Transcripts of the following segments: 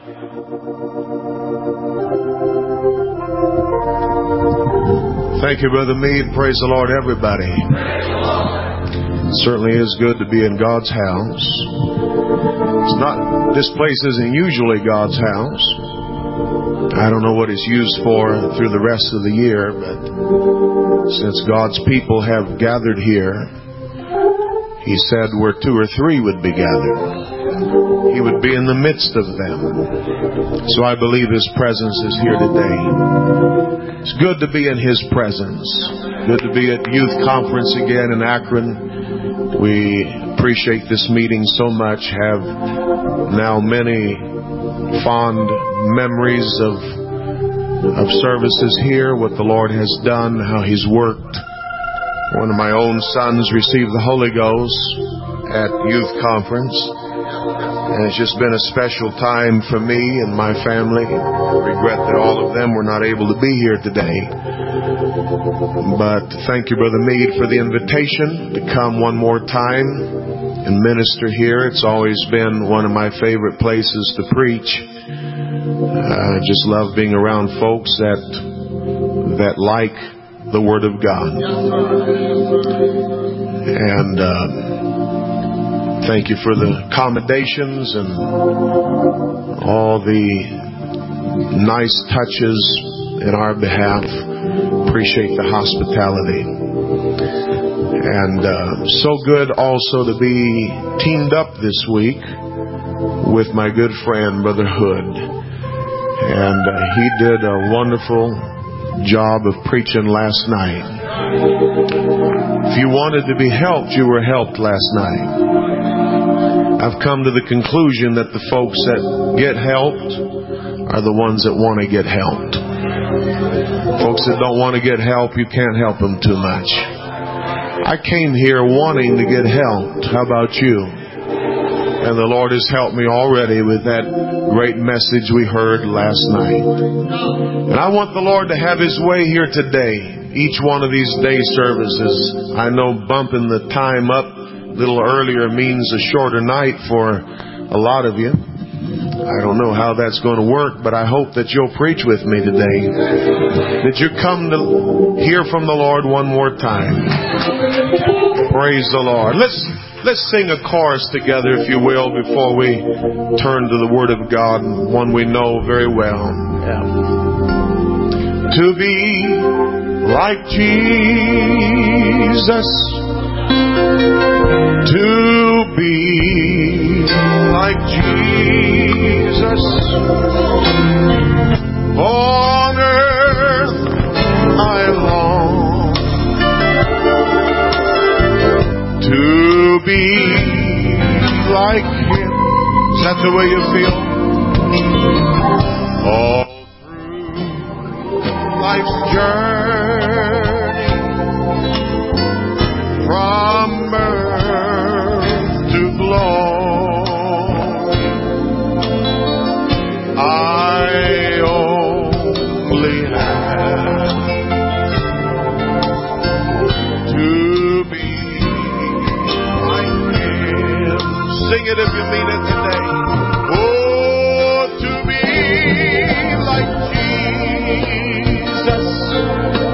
Thank you, Brother Meade. Praise the Lord, everybody. It certainly is good to be in God's house. This place isn't usually God's house. I don't know what it's used for through the rest of the year, but since God's people have gathered here, He said where 2 or 3 would be gathered, He would be in the midst of them. So I believe His presence is here today. It's good to be in His presence. Good to be at Youth Conference again in Akron. We appreciate this meeting so much. Have now many fond memories of services here, what the Lord has done, how He's worked. One of my own sons received the Holy Ghost at Youth Conference. And it's just been a special time for me and my family. I regret that all of them were not able to be here today. But thank you, Brother Meade, for the invitation to come one more time and minister here. It's always been one of my favorite places to preach. I just love being around folks that like the Word of God. And thank you for the accommodations and all the nice touches in our behalf. Appreciate the hospitality. And so good also to be teamed up this week with my good friend, Brother Hood. And he did a wonderful job of preaching last night. If you wanted to be helped, you were helped last night. I've come to the conclusion that the folks that get helped are the ones that want to get helped. Folks that don't want to get help, you can't help them too much. I came here wanting to get helped. How about you? And the Lord has helped me already with that great message we heard last night. And I want the Lord to have His way here today. Each one of these day services, I know bumping the time up a little earlier means a shorter night for a lot of you. I don't know how that's going to work, but I hope that you'll preach with me today. That you come to hear from the Lord one more time. Praise the Lord. Let's sing a chorus together, if you will, before we turn to the Word of God, one we know very well. Yeah. To be like Jesus, to be like Jesus, on earth I long to be like Him. Is that the way you feel? All through life's journey, from birth to glory, I only have to be. Sing it if you mean it today. Oh, to be like Jesus,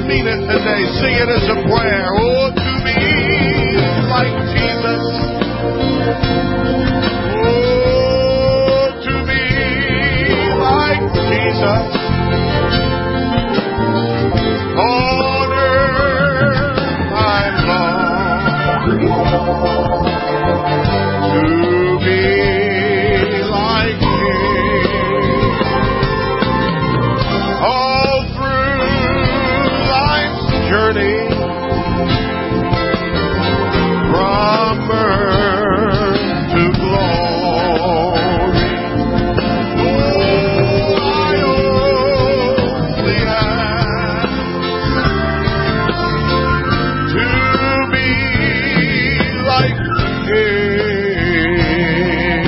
mean it today. Sing it as a prayer. Oh, to be like Jesus. Oh, to be like Jesus. On earth I long to be like Him. All through life's journey, from birth to glory, oh, I only ask to be like the King.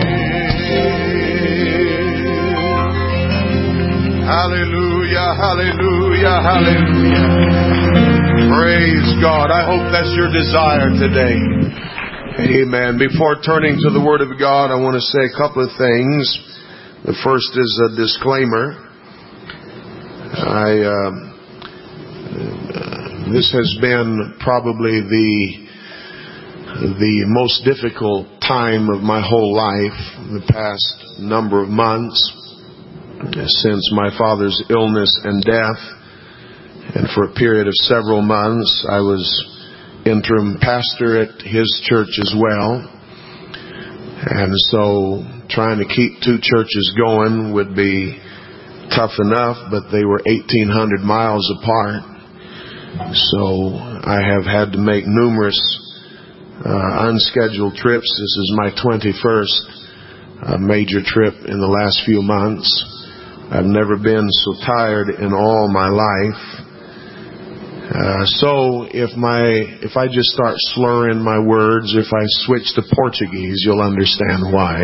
Hallelujah, hallelujah, hallelujah. Praise God. I hope that's your desire today. Amen. Before turning to the Word of God, I want to say a couple of things. The first is a disclaimer. This has been probably the most difficult time of my whole life, the past number of months, since my father's illness and death. And for a period of several months, I was interim pastor at his church as well. And so trying to keep two churches going would be tough enough, but they were 1,800 miles apart. So I have had to make numerous unscheduled trips. This is my 21st major trip in the last few months. I've never been so tired in all my life. So if I just start slurring my words, if I switch to Portuguese, you'll understand why.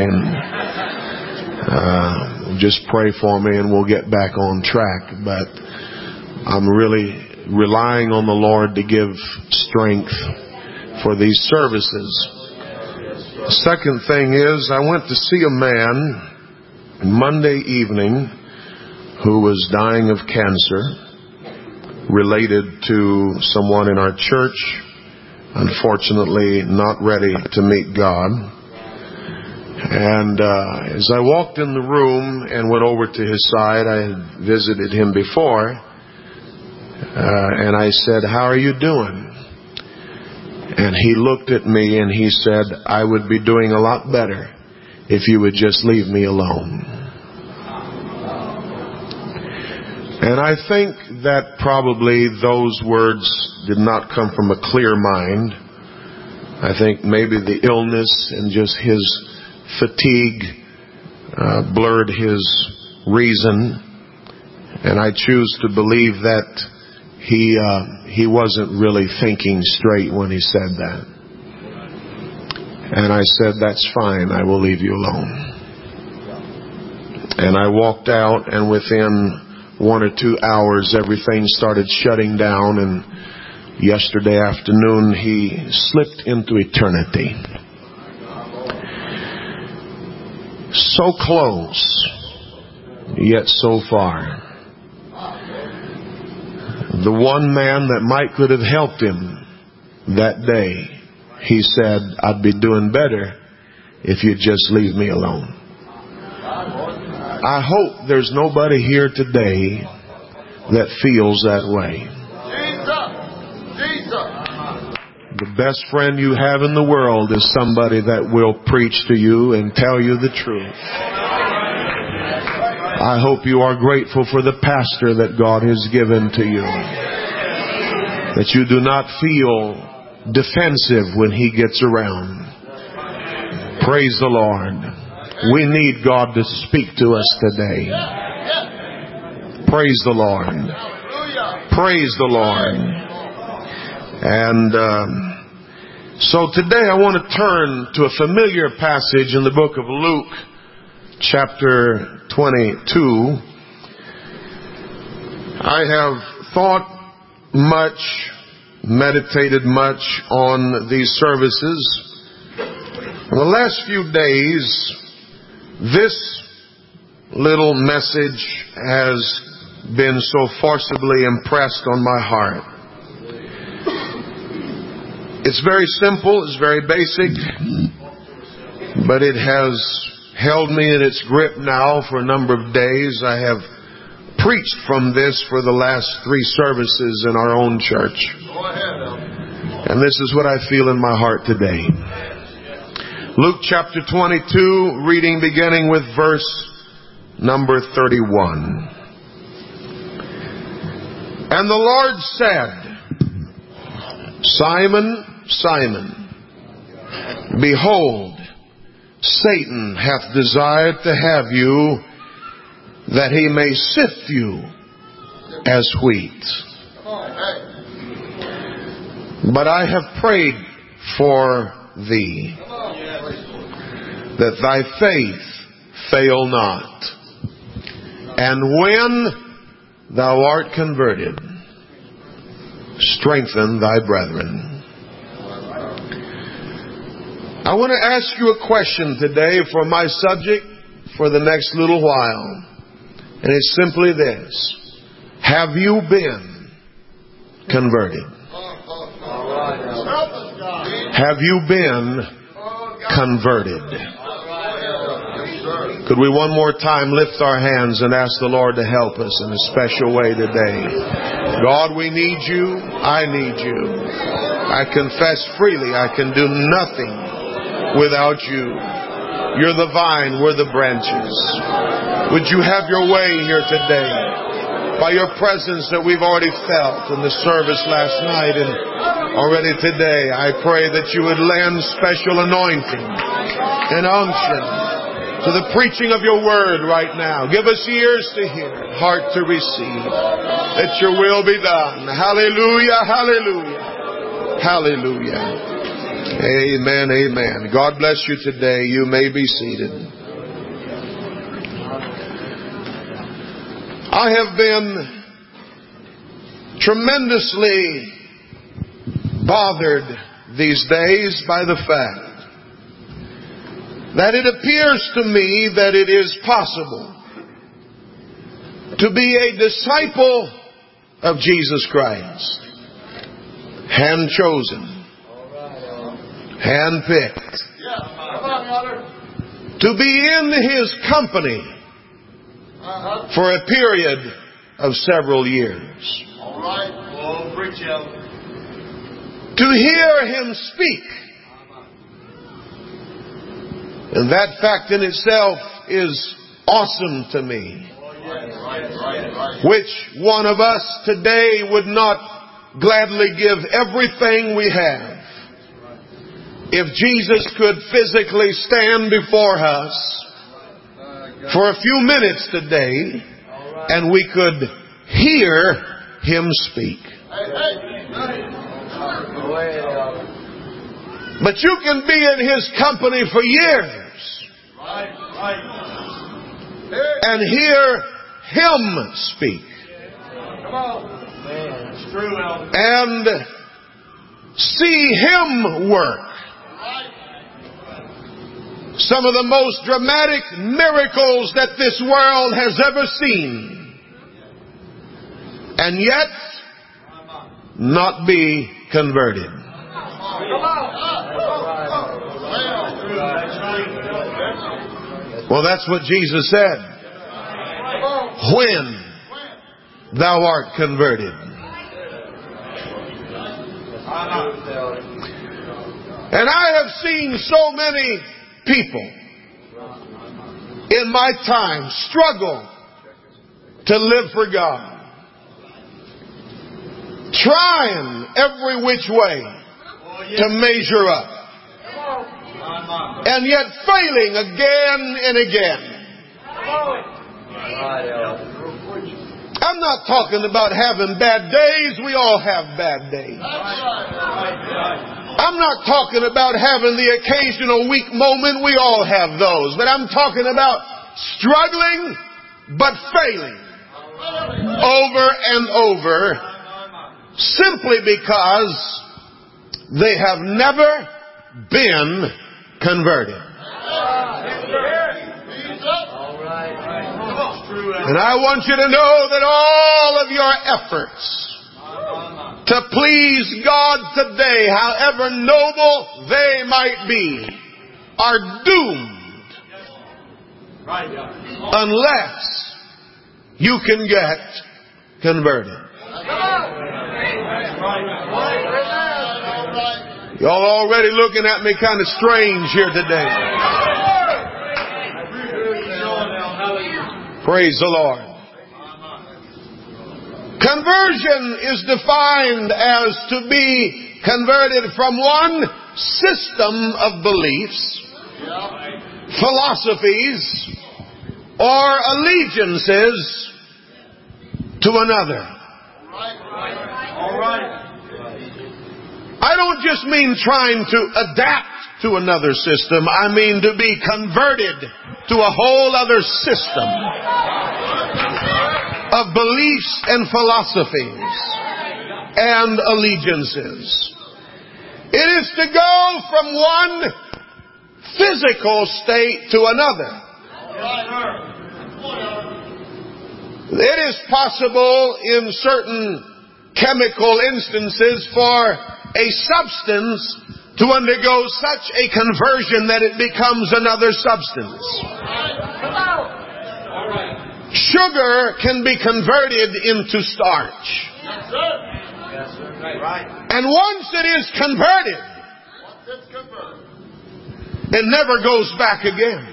And just pray for me and we'll get back on track. But I'm really relying on the Lord to give strength for these services. The second thing is, I went to see a man Monday evening who was dying of cancer, related to someone in our church, unfortunately not ready to meet God. And as I walked in the room and went over to his side, I had visited him before, and I said, "How are you doing?" And he looked at me and he said, "I would be doing a lot better if you would just leave me alone." And I think that probably those words did not come from a clear mind. I think maybe the illness and just his fatigue blurred his reason. And I choose to believe that he wasn't really thinking straight when he said that. And I said, "That's fine, I will leave you alone." And I walked out, and within 1 or 2 hours, everything started shutting down, and yesterday afternoon, he slipped into eternity. So close, yet so far. The one man that might could have helped him that day, he said, "I'd be doing better if you'd just leave me alone." I hope there's nobody here today that feels that way. The best friend you have in the world is somebody that will preach to you and tell you the truth. I hope you are grateful for the pastor that God has given to you, that you do not feel defensive when he gets around. Praise the Lord. We need God to speak to us today. Praise the Lord. Praise the Lord. And so today I want to turn to a familiar passage in the book of Luke, chapter 22. I have thought much, meditated much on these services. In the last few days, this little message has been so forcibly impressed on my heart. It's very simple, it's very basic, but it has held me in its grip now for a number of days. I have preached from this for the last 3 services in our own church. And this is what I feel in my heart today. Luke chapter 22, reading beginning with verse number 31. And the Lord said, Simon, Simon, behold, Satan hath desired to have you, that he may sift you as wheat. But I have prayed for thee, that thy faith fail not. And when thou art converted, strengthen thy brethren. I want to ask you a question today for my subject for the next little while. And it's simply this. Have you been converted? Have you been converted? Could we one more time lift our hands and ask the Lord to help us in a special way today? God, we need you. I need you. I confess freely I can do nothing without you. You're the vine, we're the branches. Would you have your way here today? By your presence that we've already felt in the service last night and already today, I pray that you would lend special anointing and unction to the preaching of your word right now. Give us ears to hear, heart to receive. Let your will be done. Hallelujah, hallelujah, hallelujah. Amen, amen. God bless you today. You may be seated. I have been tremendously bothered these days by the fact that it appears to me that it is possible to be a disciple of Jesus Christ, hand-chosen, hand-picked, to be in His company for a period of several years. To hear Him speak. And that fact in itself is awesome to me. Which one of us today would not gladly give everything we have if Jesus could physically stand before us for a few minutes today and we could hear Him speak? But you can be in His company for years and hear Him speak and see Him work some of the most dramatic miracles that this world has ever seen, and yet not be converted. Well, that's what Jesus said. When thou art converted. And I have seen so many people in my time struggle to live for God, trying every which way to measure up, and yet failing again and again. I'm not talking about having bad days. We all have bad days. I'm not talking about having the occasional weak moment. We all have those. But I'm talking about struggling but failing over and over simply because they have never been converted. And I want you to know that all of your efforts to please God today, however noble they might be, are doomed unless you can get converted. Y'all already looking at me kind of strange here today. Praise the Lord. Conversion is defined as to be converted from one system of beliefs, philosophies, or allegiances to another. I don't just mean trying to adapt to another system. I mean to be converted to a whole other system of beliefs and philosophies and allegiances. It is to go from one physical state to another. It is possible in certain chemical instances for a substance to undergo such a conversion that it becomes another substance. Sugar can be converted into starch. And once it is converted, it never goes back again.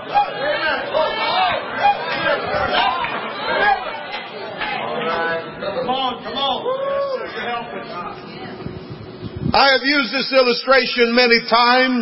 Come on. I have used this illustration many times,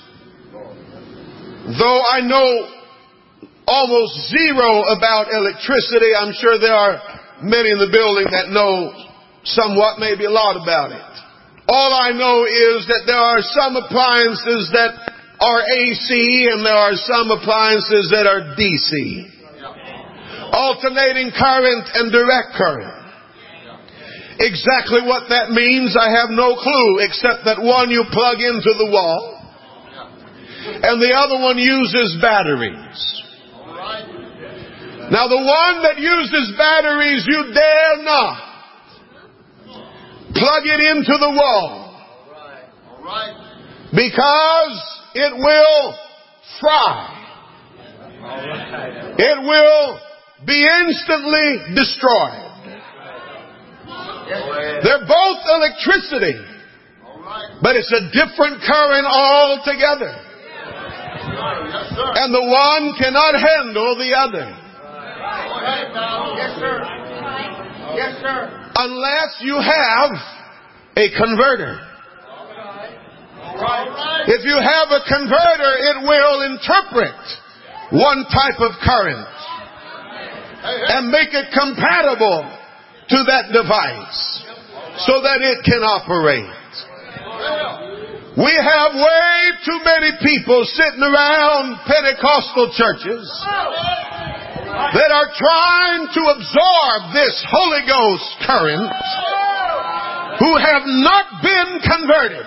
though I know almost zero about electricity. I'm sure there are many in the building that know somewhat, maybe a lot about it. All I know is that there are some appliances that are AC and there are some appliances that are DC. Alternating current and direct current. Exactly what that means, I have no clue, except that one you plug into the wall and the other one uses batteries. Now the one that uses batteries, you dare not plug it into the wall, because it will fry. It will be instantly destroyed. They're both electricity, but it's a different current altogether. And the one cannot handle the other. Yes, sir. Unless you have a converter. If you have a converter, it will interpret one type of current and make it compatible to that device so that it can operate. We have way too many people sitting around Pentecostal churches that are trying to absorb this Holy Ghost current who have not been converted.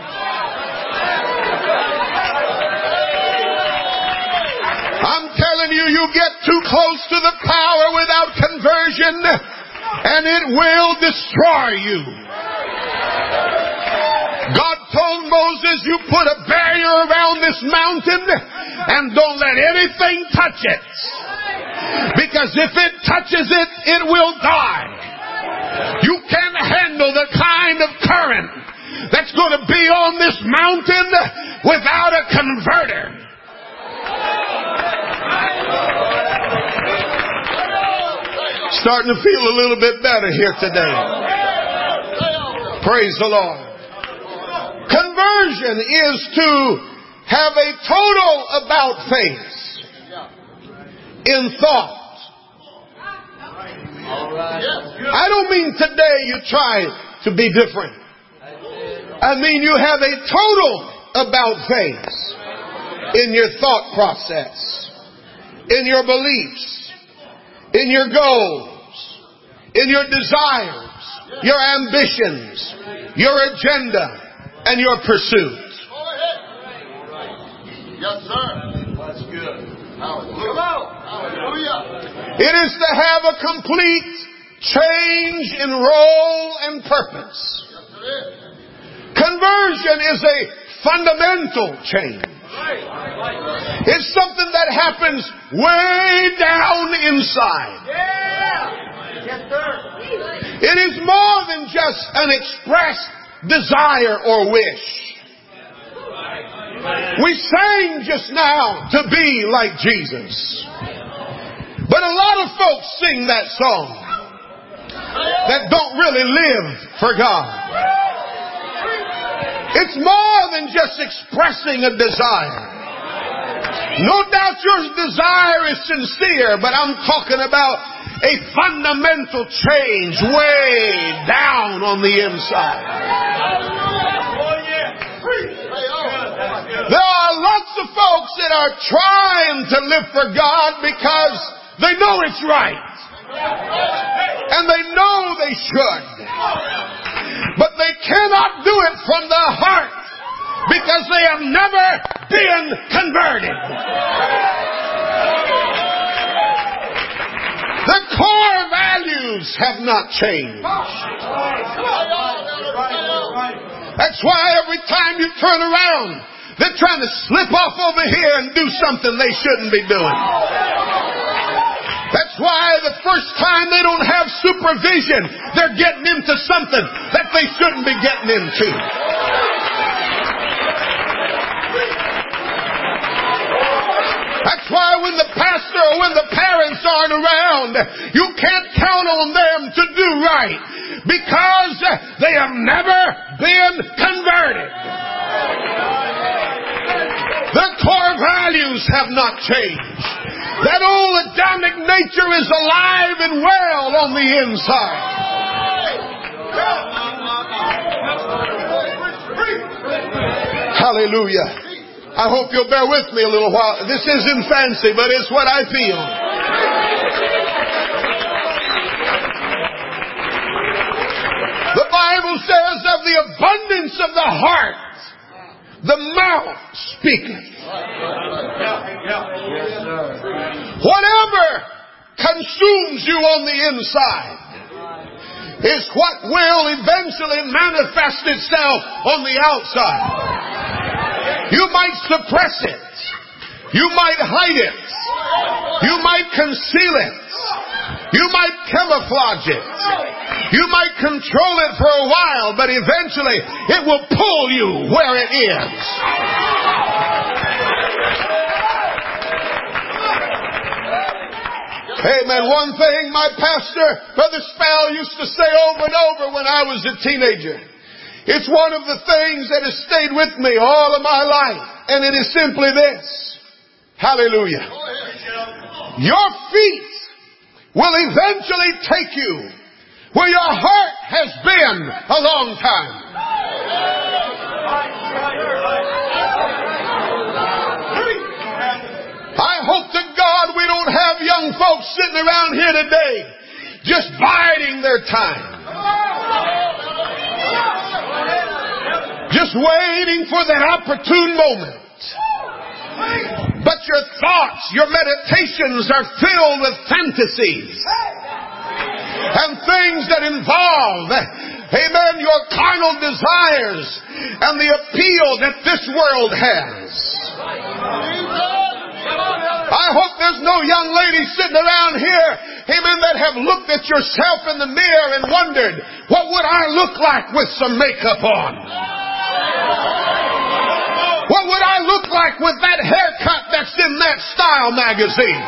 I'm telling you, you get too close to the power without conversion and it will destroy you. God told Moses, you put a barrier around this mountain and don't let anything touch it. Because if it touches it, it will die. You can't handle the kind of current that's going to be on this mountain without a converter. Starting to feel a little bit better here today. Praise the Lord. Conversion is to have a total about face in thought. I don't mean today you try to be different. I mean you have a total about face in your thought process, in your beliefs, in your goals, in your desires, your ambitions, your agenda, and your pursuit. Yes, sir. That's good. Hallelujah. It is to have a complete change in role and purpose. Conversion is a fundamental change. It's something that happens way down inside. It is more than just an expressed desire or wish. We sang just now to be like Jesus. But a lot of folks sing that song that don't really live for God. It's more than just expressing a desire. No doubt your desire is sincere, but I'm talking about a fundamental change way down on the inside. There are lots of folks that are trying to live for God because they know it's right. And they know they should. But they cannot do it from the heart because they have never been converted. The core values have not changed. That's why every time you turn around, they're trying to slip off over here and do something they shouldn't be doing. That's why the first time they don't have supervision, they're getting into something that they shouldn't be getting into. That's why when the pastor or when the parents aren't around, you can't count on them to do right because they have never been converted. Their core values have not changed. That old Adamic nature is alive and well on the inside. Hallelujah. I hope you'll bear with me a little while. This isn't fancy, but it's what I feel. The Bible says of the abundance of the heart, the mouth speaketh. Whatever consumes you on the inside is what will eventually manifest itself on the outside. You might suppress it. You might hide it. You might conceal it. You might camouflage it. You might control it for a while, but eventually it will pull you where it is. Amen. One thing my pastor, Brother Spell, used to say over and over when I was a teenager. It's one of the things that has stayed with me all of my life. And it is simply this. Hallelujah. Your feet will eventually take you where your heart has been a long time. I hope to God we don't have young folks sitting around here today just biding their time. Just waiting for that opportune moment. But your thoughts, your meditations are filled with fantasies and things that involve, amen, your carnal desires and the appeal that this world has. I hope there's no young ladies sitting around here, amen, that have looked at yourself in the mirror and wondered, what would I look like with some makeup on? What would I look like with that haircut that's in that Style magazine?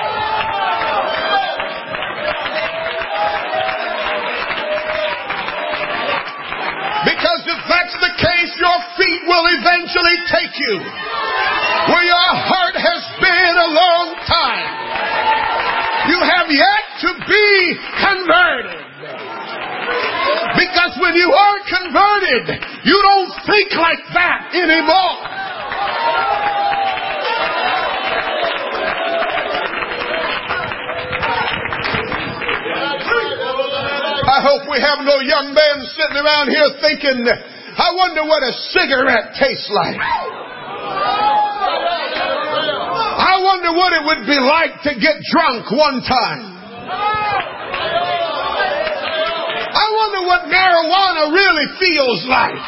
Because if that's the case, your feet will eventually take you where your heart has been a long time. You have yet to be converted. Because when you are converted, you don't think like that anymore. I hope we have no young men sitting around here thinking, I wonder what a cigarette tastes like. I wonder what it would be like to get drunk one time. I wonder what marijuana really feels like.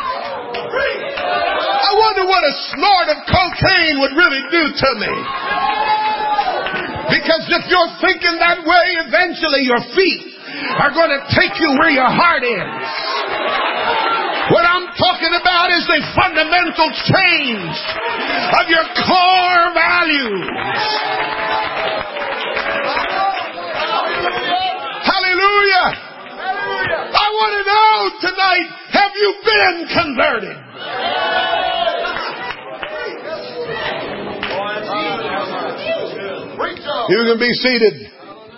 I wonder what a snort of cocaine would really do to me. Because if you're thinking that way, eventually your feet are going to take you where your heart is. What I'm talking about is a fundamental change of your core values. Hallelujah. I want to know tonight, have you been converted? You can be seated.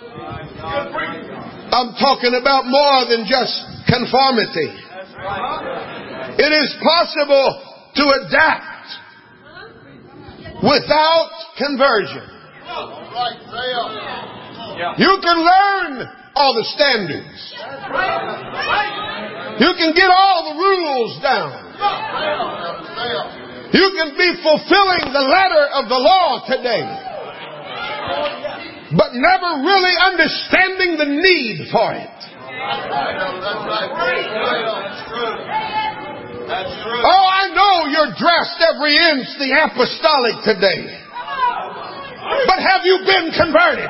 I'm talking about more than just conformity. It is possible to adapt without conversion. You can learn all the standards. You can get all the rules down. You can be fulfilling the letter of the law today, but never really understanding the need for it. Oh, I know you're dressed every inch the apostolic today, but have you been converted?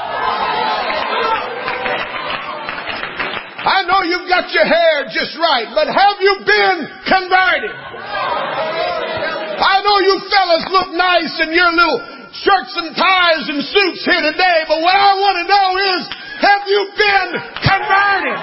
I know you've got your hair just right, but have you been converted? I know you fellas look nice in your little shirts and ties and suits here today, but what I want to know is, have you been converted?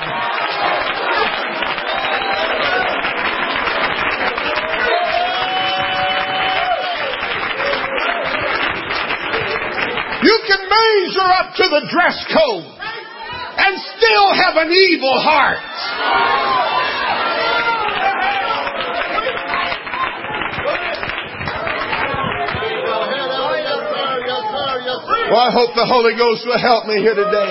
You can measure up to the dress code and still have an evil heart. Well, I hope the Holy Ghost will help me here today.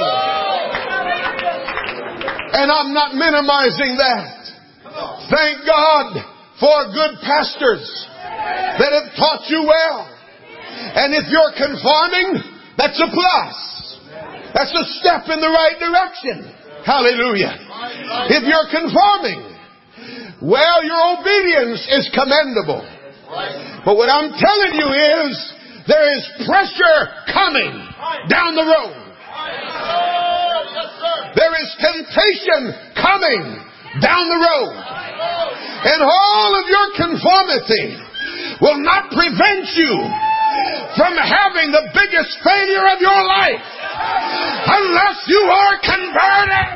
And I'm not minimizing that. Thank God for good pastors that have taught you well. And if you're conforming, that's a plus. That's a step in the right direction. Hallelujah. If you're conforming, well, your obedience is commendable. But what I'm telling you is, there is pressure coming down the road. There is temptation coming down the road. And all of your conformity will not prevent you from having the biggest failure of your life unless you are converted.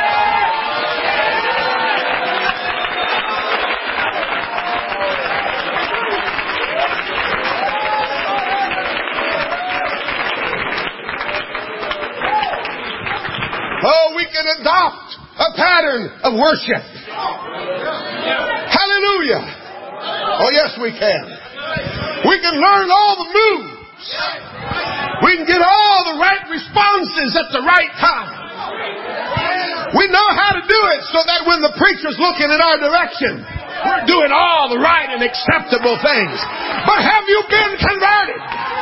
Oh, we can adopt a pattern of worship. Hallelujah. Oh, yes, we can. We can learn all the moves. We can get all the right responses at the right time. We know how to do it so that when the preacher's looking in our direction, we're doing all the right and acceptable things. But have you been converted?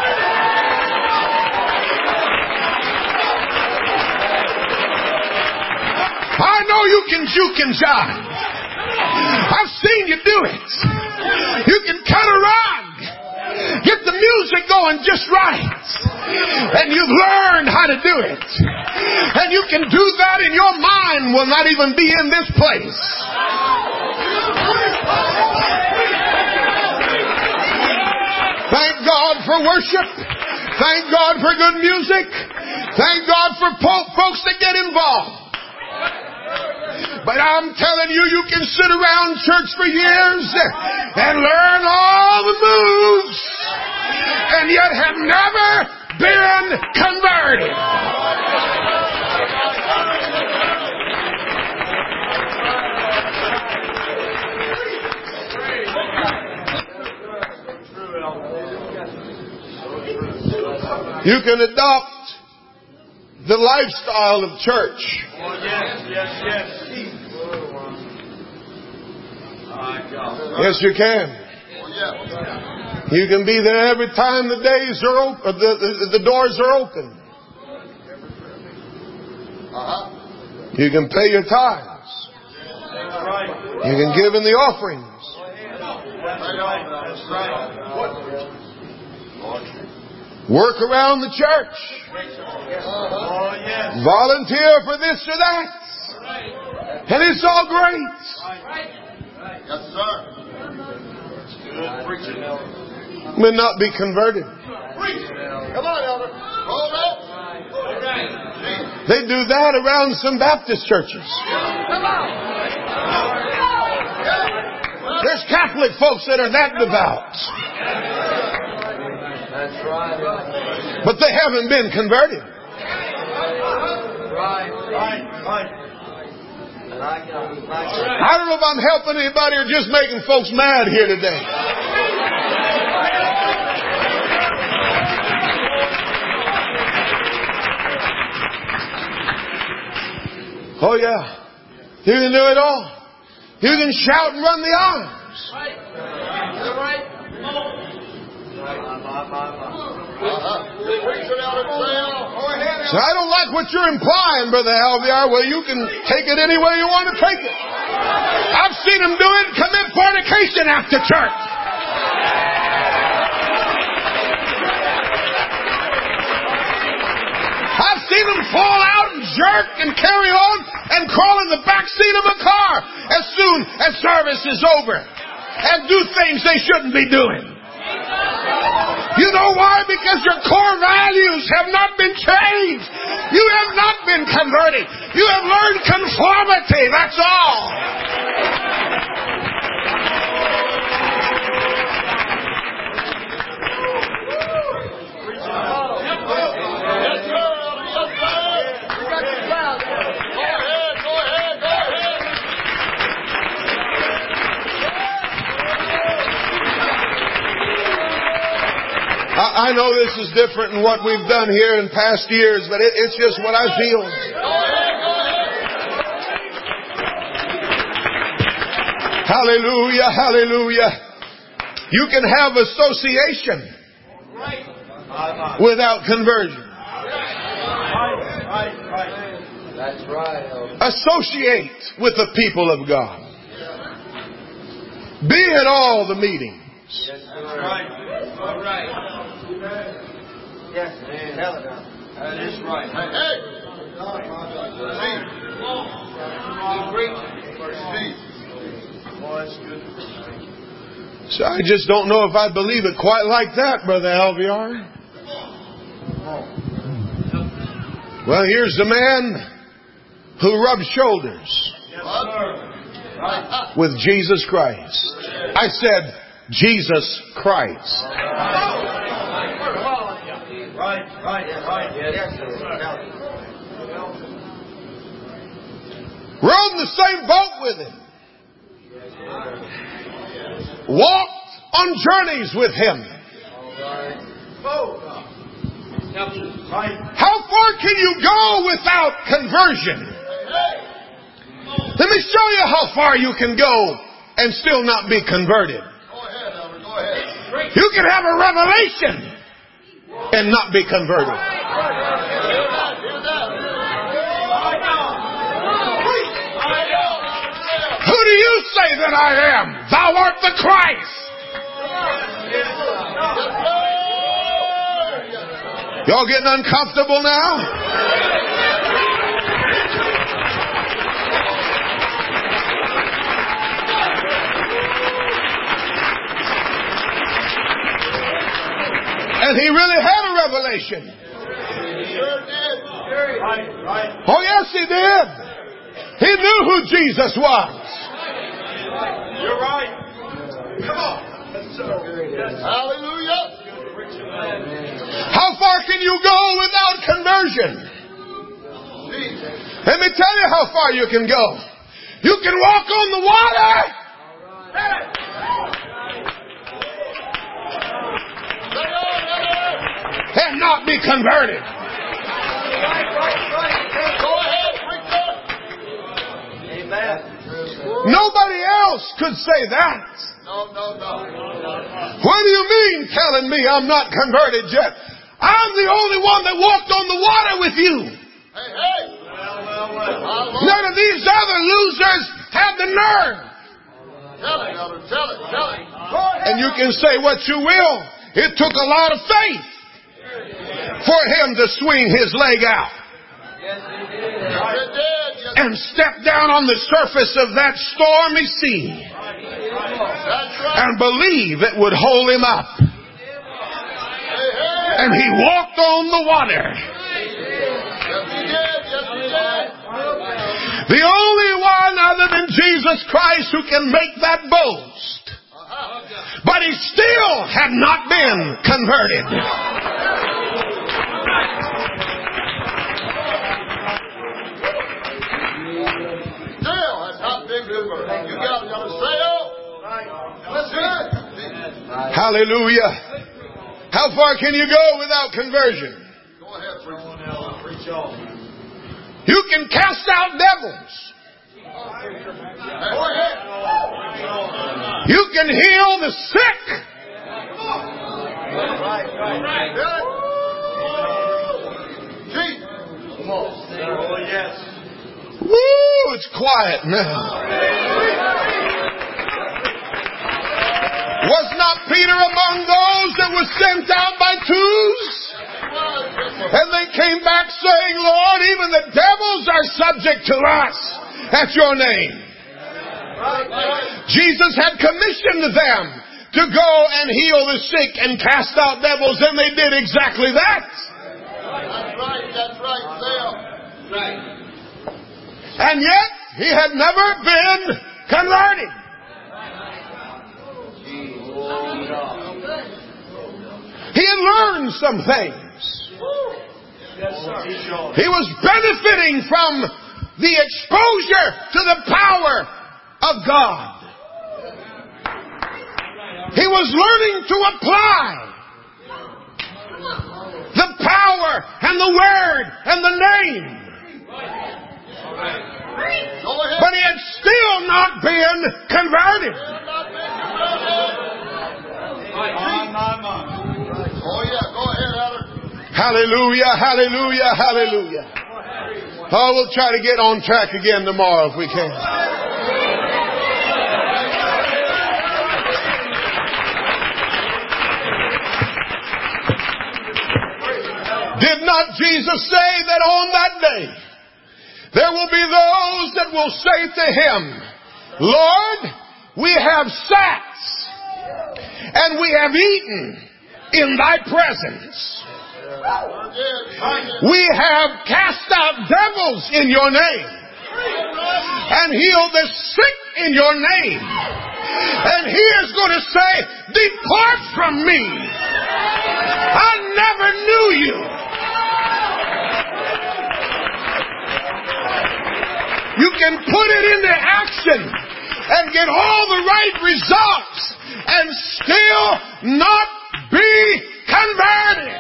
I know you can juke and jive. I've seen you do it. You can cut a rug, get the music going just right, and you've learned how to do it. And you can do that, and your mind will not even be in this place. Thank God for worship. Thank God for good music. Thank God for folks that get involved. But I'm telling you, you can sit around church for years and learn all the moves and yet have never been converted. You can adopt the lifestyle of church. Yes, you can. You can be there every time the days are open, the doors are open. You can pay your tithes. You can give in the offerings. Work around the church. Volunteer for this or that. And it's all great. Yes, sir. But not be converted. Come on, Elder. Hold up. They do that around some Baptist churches. There's Catholic folks that are that devout. But they haven't been converted. I don't know if I'm helping anybody or just making folks mad here today. Oh yeah. You can do it all. You can shout and run the arms. So I don't like what you're implying, Brother Alviar. Well, you can take it any way you want to take it. I've seen them do it and commit fornication after church. I've seen them fall out and jerk and carry on and crawl in the back seat of a car as soon as service is over and do things they shouldn't be doing. You know why? Because your core values have not been changed. You have not been converted. You have learned conformity. That's all. I know this is different than what we've done here in past years, but it's just what I feel. Hallelujah, hallelujah. You can have association without conversion. That's right. Associate with the people of God. Be at all the meetings. That's right. All right. Yes, man. That is right. Hey. So I just don't know if I believe it quite like that, Brother Alviar. Well, here's the man who rubs shoulders with Jesus Christ. I said, Jesus Christ. Right. Rode in the same boat with him. Walked on journeys with him. How far can you go without conversion? Let me show you how far you can go and still not be converted. You can have a revelation and not be converted. Who do you say that I am? Thou art the Christ. Y'all getting uncomfortable now? And he really had a revelation. He sure did. Oh, yes, he did. He knew who Jesus was. You're right. Come on. Hallelujah. How far can you go without conversion? Let me tell you how far you can go. You can walk on the water. And not be converted. Go ahead, preacher. Amen. Nobody else else could say that. No. What do you mean telling me I'm not converted yet? I'm the only one that walked on the water with you. Hey. None of these other losers have the nerve. Tell it, Elder. Tell it. And you can say what you will. It took a lot of faith for him to swing his leg out and step down on the surface of that stormy sea and believe it would hold him up. And he walked on the water. The only one other than Jesus Christ who can make that boast. But he still had not been converted. Still has not been converted. You got to say, that's it. Hallelujah. How far can you go without conversion? Go ahead, preach on. You can cast out devils. Go ahead. You can heal the sick. Oh, yes. Woo, it's quiet now. Was not Peter among those that was sent out by twos? And they came back saying, Lord, even the devils are subject to us at your name. Jesus had commissioned them to go and heal the sick and cast out devils, and they did exactly that. That's right, Phil. Right. And yet, he had never been converted. He had learned some things. He was benefiting from the exposure to the power of God. He was learning to apply the power and the word and the name. But he had still not been converted. Oh, yeah. Go ahead, Elder. Hallelujah, hallelujah, hallelujah. Oh, we'll try to get on track again tomorrow if we can. Did not Jesus say that on that day there will be those that will say to him, Lord, we have sat and we have eaten in thy presence. We have cast out devils in your name and healed the sick in your name. And he is going to say, depart from me. I never knew you. You can put it into action and get all the right results and still not be converted.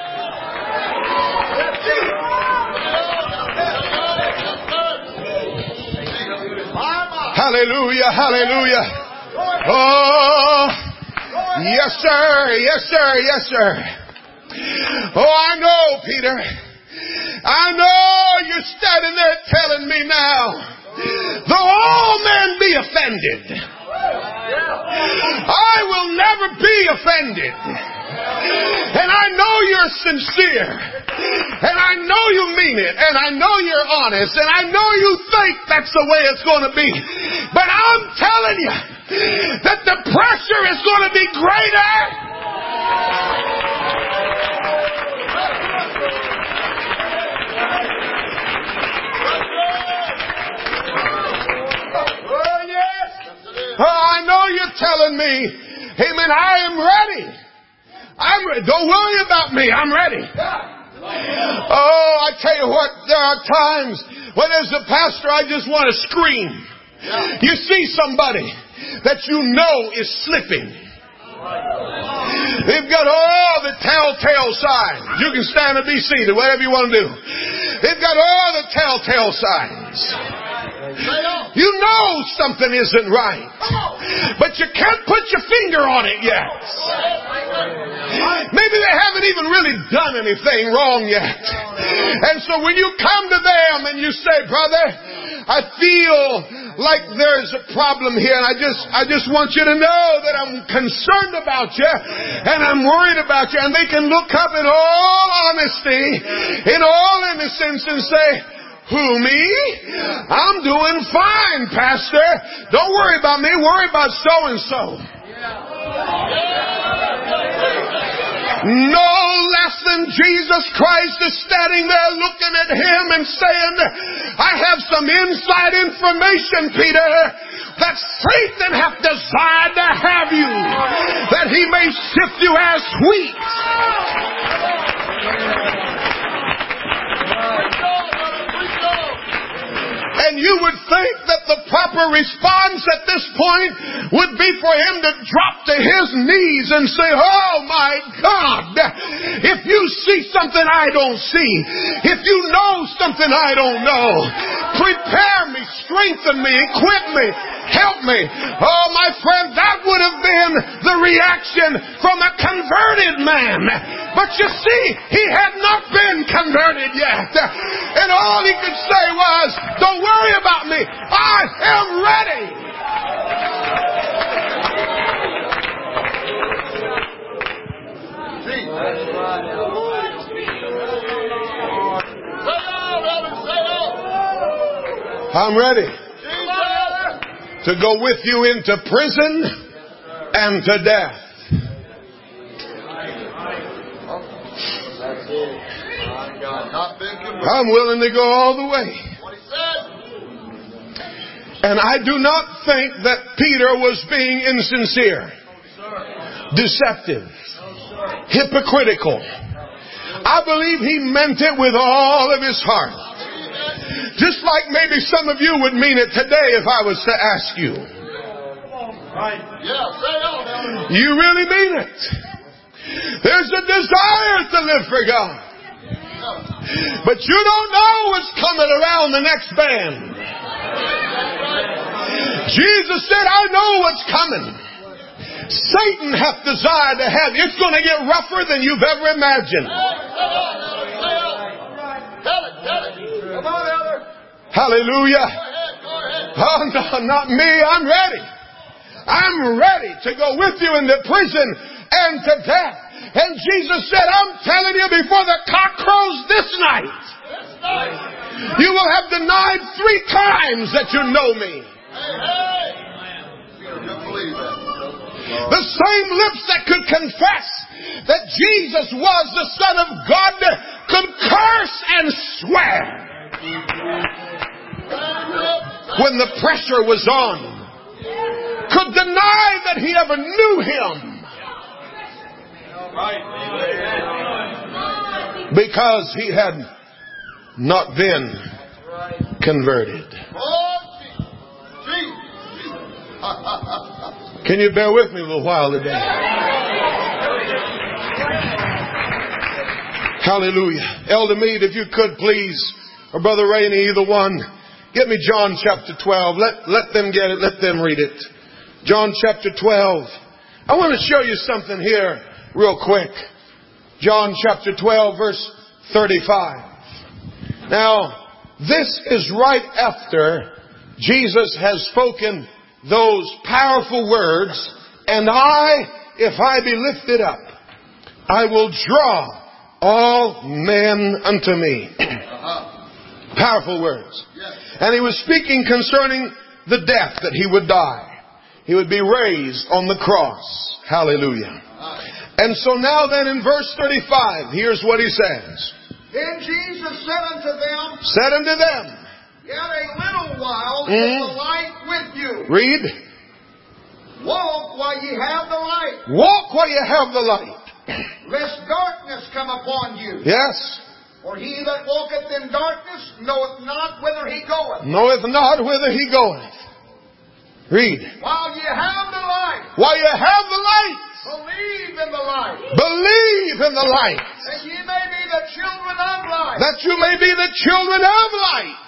Hallelujah, hallelujah. Oh, yes, sir, yes, sir, yes, sir. Oh, I know, Peter. I know you're standing there telling me now, though all men be offended, I will never be offended. And I know you're sincere. And I know you mean it. And I know you're honest. And I know you think that's the way it's going to be. But I'm telling you that the pressure is going to be greater. Oh, I know you're telling me, amen, I am ready. Don't worry about me. I'm ready. Oh, I tell you what, there are times when as a pastor I just want to scream. You see somebody that you know is slipping. They've got all the telltale signs. You can stand and be seated, whatever you want to do. They've got all the telltale signs. You know something isn't right. But you can't put your finger on it yet. Maybe they haven't even really done anything wrong yet. And so when you come to them and you say, brother, I feel like there's a problem here, and I just want you to know that I'm concerned about you and I'm worried about you. And they can look up in all honesty, in all innocence, and say, who, me? I'm doing fine, Pastor. Don't worry about me. Worry about so-and-so. No less than Jesus Christ is standing there looking at him and saying, I have some inside information, Peter, that Satan hath desired to have you, that he may sift you as wheat. And you would think that the proper response at this point would be for him to drop to his knees and say, oh my God, if you see something I don't see, if you know something I don't know, prepare me, strengthen me, equip me, help me. Oh my friend, that would have been the reaction from a converted man. But you see, he had not been converted yet. And all he could say was, don't worry about me. I am ready. I'm ready to go with you into prison and to death. I'm willing to go all the way. And I do not think that Peter was being insincere, deceptive, hypocritical. I believe he meant it with all of his heart. Just like maybe some of you would mean it today if I was to ask you. You really mean it. There's a desire to live for God. But you don't know what's coming around the next bend. Jesus said, I know what's coming. Satan hath desired to have you. It's going to get rougher than you've ever imagined. Hallelujah. Oh, no, not me. I'm ready. I'm ready to go with you into prison and to death. And Jesus said, I'm telling you, before the cock crows this night, you will have denied 3 times that you know me. The same lips that could confess that Jesus was the Son of God could curse and swear when the pressure was on, could deny that he ever knew him. Because he had not been converted. Can you bear with me a little while today? Hallelujah. Elder Meade, if you could please, or Brother Rainey, either one, get me John chapter 12. Let them get it. Let them read it. John chapter 12. I want to show you something here real quick. John chapter 12 verse 35. Now, this is right after Jesus has spoken those powerful words, and if I be lifted up, I will draw all men unto me. Powerful words. And he was speaking concerning the death that he would die. He would be raised on the cross. Hallelujah. And so now then in verse 35, here's what he says. Then Jesus said unto them, Yet a little while is the light with you. Read. Walk while ye have the light. Walk while you have the light. Lest darkness come upon you. Yes. For he that walketh in darkness knoweth not whither he goeth. Knoweth not whither he goeth. Read. While ye have the light. While you have the light. Believe in the light. Believe in the light. That ye may be the children of light. That you may be the children of light.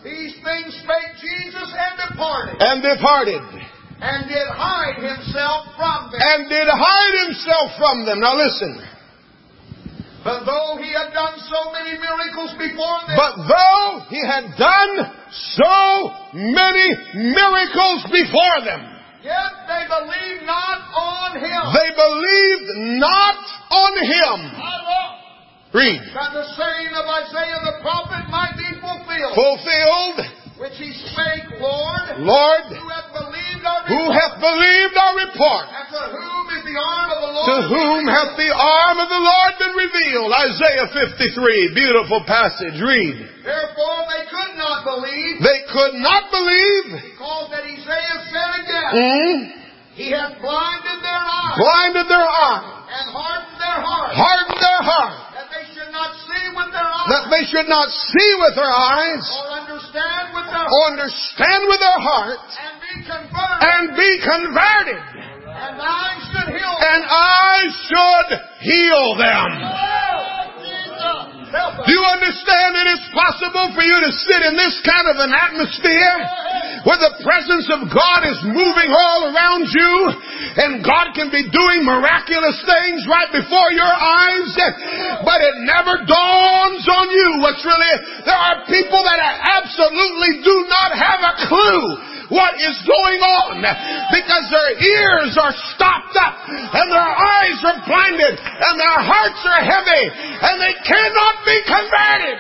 These things spake Jesus and departed. And departed. And did hide himself from them. And did hide himself from them. Now listen. But though he had done so many miracles before them. But though he had done so many miracles before them. Yet they believed not on him. They believed not on him. Read. That the saying of Isaiah the prophet might be fulfilled. Fulfilled. Which he spake, Lord. Lord. Who hath believed our report. Who hath believed our report. And to whom is the arm of the Lord. To whom hath the arm of the Lord been revealed. Isaiah 53. Beautiful passage. Read. Therefore they could not believe. They could not believe. Because that Isaiah said again. He hath blinded their eyes. Blinded their eyes. And hardened their hearts. Hardened their heart. That they should not see with their eyes. That they should not see with their eyes. Or understand with their Or understand with their heart. And be converted. And be converted. And I should heal them. And I should heal them. Do you understand it is possible for you to sit in this kind of an atmosphere where the presence of God is moving all around you and God can be doing miraculous things right before your eyes, but it never dawns on you what's really... There are people that absolutely do not have a clue what is going on because their ears are stopped up and their eyes are blinded and their hearts are heavy and they cannot be converted.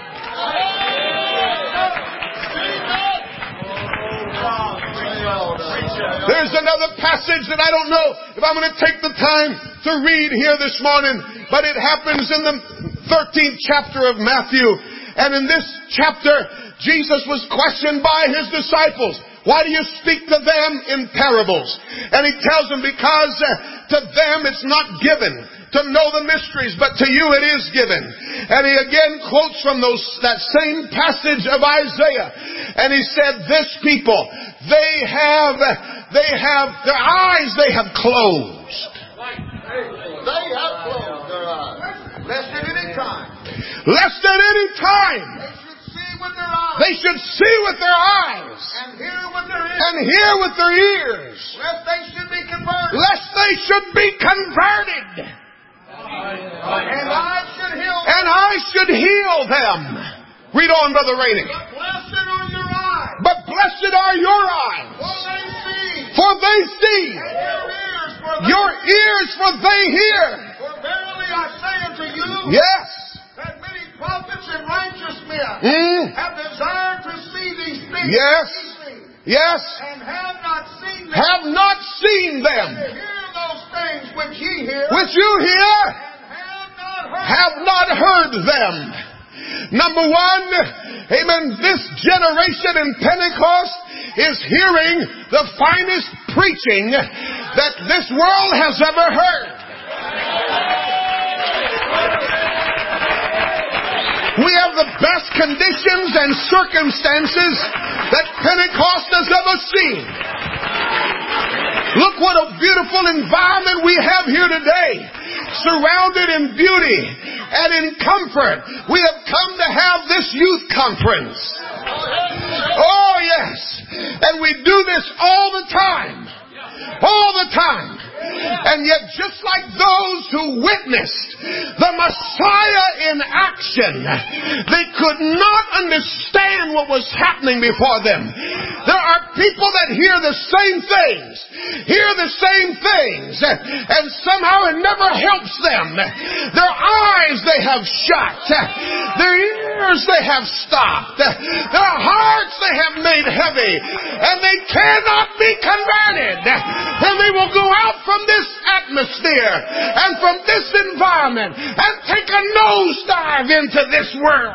There's another passage that I don't know if I'm going to take the time to read here this morning, but it happens in the 13th chapter of Matthew. And in this chapter, Jesus was questioned by his disciples. Why do you speak to them in parables? And he tells them, because to them it's not given to know the mysteries, but to you it is given. And he again quotes from that same passage of Isaiah. And he said, this people, they have their eyes they have closed. They have closed their eyes. Lest at any time. Lest at any time. They should see with their eyes. They should see with their eyes. And hear with their ears. And hear with their ears. Lest they should be converted. Lest they should be converted. And I should heal them. And I should heal them. Read on, Brother Rainey. But blessed are your eyes. But blessed are your eyes. For they see. For they see. And your ears for they hear. For verily I say unto you. Yes. That many prophets and righteous men have desired to see these things. Yes. Yes. And have not seen them. Have not seen them. And to hear those things which ye hear. Which you hear. And have not heard them. Number one, amen, this generation in Pentecost is hearing the finest preaching that this world has ever heard. We have the best conditions and circumstances that Pentecost has ever seen. Look what a beautiful environment we have here today. Surrounded in beauty and in comfort. We have come to have this youth conference. Oh yes. And we do this all the time. All the time. And yet just like those who witnessed the Messiah in action, they could not understand what was happening before them. There are people that hear the same things, and somehow it never helps them. Their eyes they have shut. Their ears they have stopped. Their hearts they have made heavy. And they cannot be converted. And they will go out from this atmosphere and from this environment and take a nosedive into this world.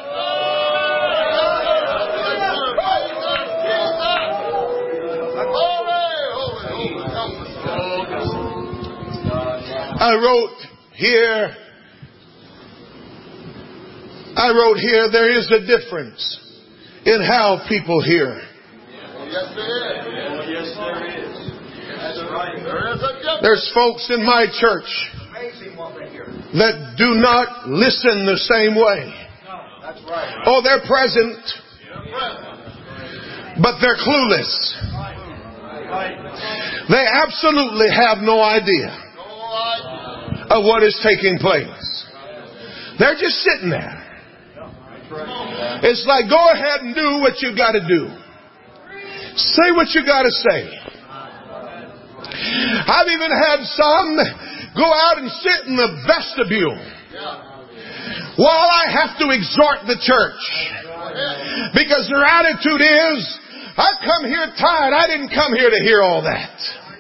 I wrote here, there is a difference in how people hear. Yes, there is. Yes, there is. That's right. There is a difference. There's folks in my church that do not listen the same way. That's right. Oh, they're present. but they're clueless. They absolutely have no idea of what is taking place. They're just sitting there. It's like, go ahead and do what you got to do. Say what you got to say. I've even had some go out and sit in the vestibule while I have to exhort the church, because their attitude is, I've come here tired. I didn't come here to hear all that.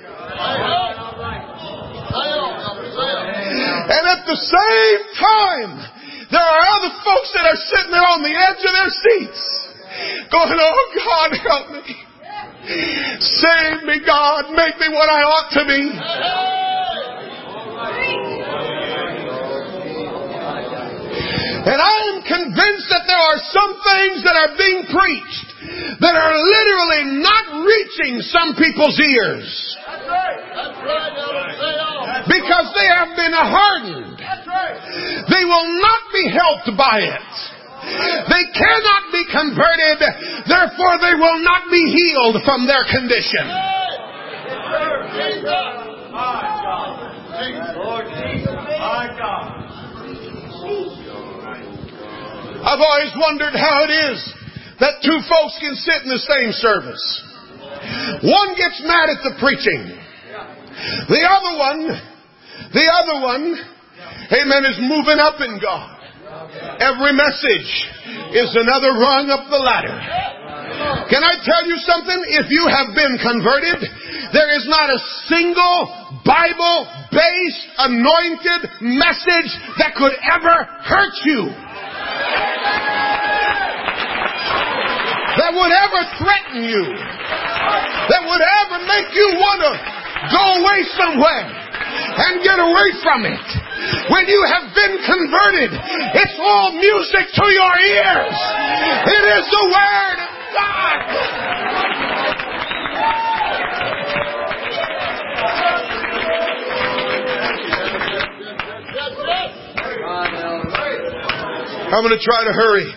And at the same time, there are other folks that are sitting there on the edge of their seats going, oh God, help me. Save me, God. Make me what I ought to be. And I am convinced that there are some things that are being preached that are literally not reaching some people's ears. Because they have been hardened. They will not be helped by it. They cannot be converted. Therefore, they will not be healed from their condition. I've always wondered how it is that two folks can sit in the same service. One gets mad at the preaching. The other one, amen, is moving up in God. Every message is another rung up the ladder. Can I tell you something? If you have been converted, there is not a single Bible-based, anointed message that could ever hurt you. That would ever threaten you. That would ever make you want to go away somewhere and get away from it. When you have been converted, it's all music to your ears. It is the Word of God. I'm going to try to hurry.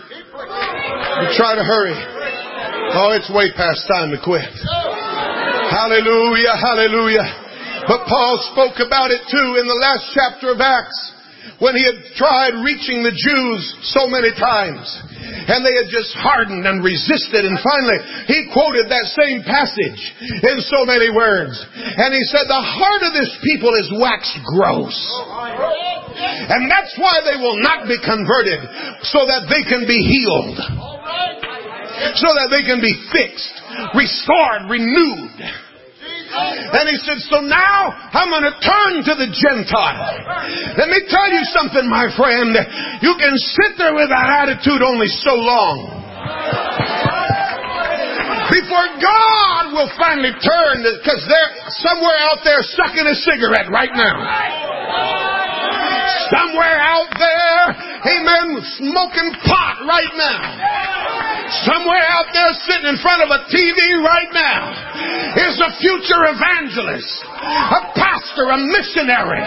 Oh, it's way past time to quit. Hallelujah, hallelujah. But Paul spoke about it too in the last chapter of Acts, when he had tried reaching the Jews so many times, and they had just hardened and resisted. And finally, he quoted that same passage in so many words. And he said, the heart of this people is waxed gross. And that's why they will not be converted, so that they can be healed. So that they can be fixed, restored, renewed. And he said, so now I'm going to turn to the Gentile. Let me tell you something, my friend. You can sit there with that attitude only so long before God will finally turn, because they're somewhere out there sucking a cigarette right now. Somewhere out there, amen, smoking pot right now. Somewhere out there sitting in front of a TV right now is a future evangelist, a pastor, a missionary,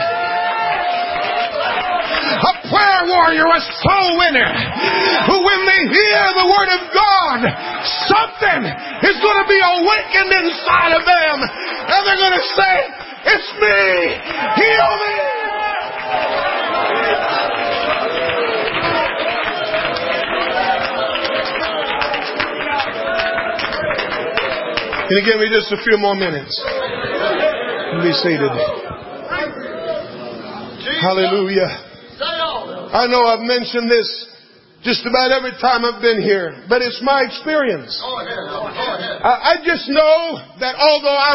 a prayer warrior, a soul winner, who when they hear the Word of God, something is going to be awakened inside of them, and they're going to say, it's me, heal me. Can you give me just a few more minutes? Be seated. Hallelujah. I know I've mentioned this just about every time I've been here, but it's my experience. I just know that although I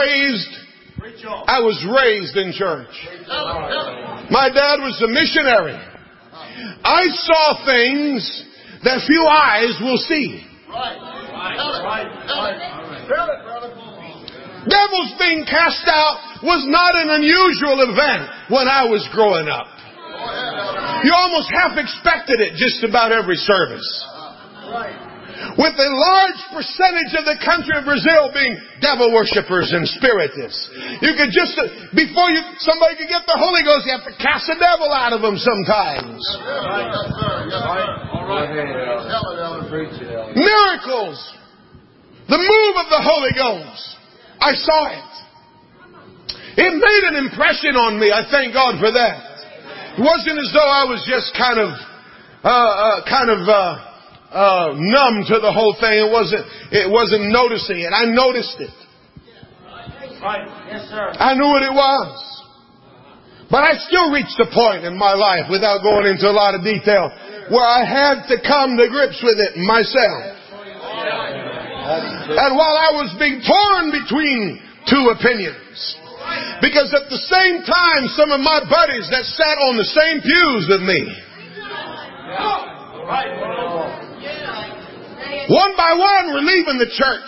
was raised in church. My dad was a missionary. I saw things that few eyes will see. Devils being cast out was not an unusual event when I was growing up. You almost half expected it just about every service. With a large percentage of the country of Brazil being devil worshippers and spiritists. You could just, before somebody could get the Holy Ghost, you have to cast the devil out of them sometimes. Miracles The move of the Holy Ghost. I saw it. It made an impression on me. I thank God for that. It wasn't as though I was just kind of numb to the whole thing. It wasn't noticing it. I noticed it. Right. Yes, sir. I knew what it was. But I still reached a point in my life, without going into a lot of detail, where I had to come to grips with it myself. And while I was being torn between two opinions, because at the same time, some of my buddies that sat on the same pews with me, one by one were leaving the church.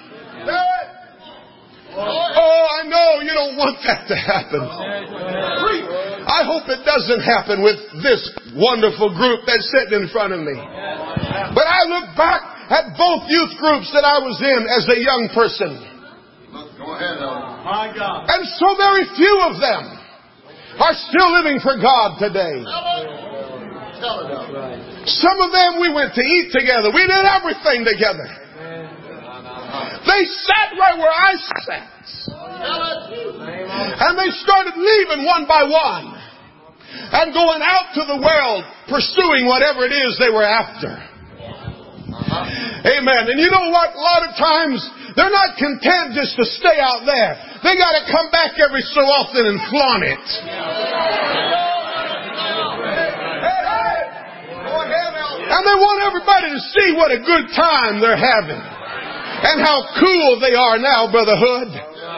Oh, I know you don't want that to happen. I hope it doesn't happen with this wonderful group that's sitting in front of me. But I look back at both youth groups that I was in as a young person. Go ahead, My God. And so very few of them are still living for God today. Some of them we went to eat together. We did everything together. They sat right where I sat. And they started leaving one by one and going out to the world pursuing whatever it is they were after. Amen. And you know what? A lot of times they're not content just to stay out there. They got to come back every so often and flaunt it. And they want everybody to see what a good time they're having. And how cool they are now, Brother Hood.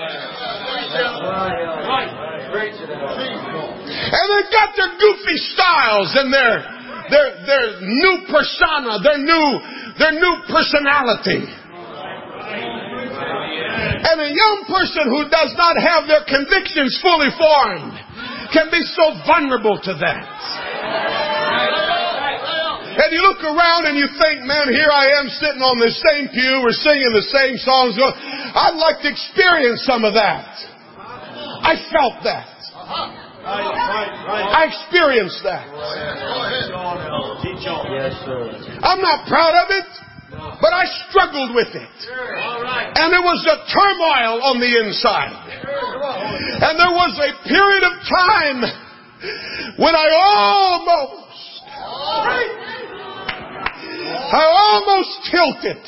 And they've got their goofy styles and their new persona, their new personality. And a young person who does not have their convictions fully formed can be so vulnerable to that. And you look around and you think, man, here I am sitting on the same pew, we're singing the same songs. I'd like to experience some of that. I felt that. I experienced that. I'm not proud of it, but I struggled with it. And there was a turmoil on the inside. And there was a period of time when I almost tilted.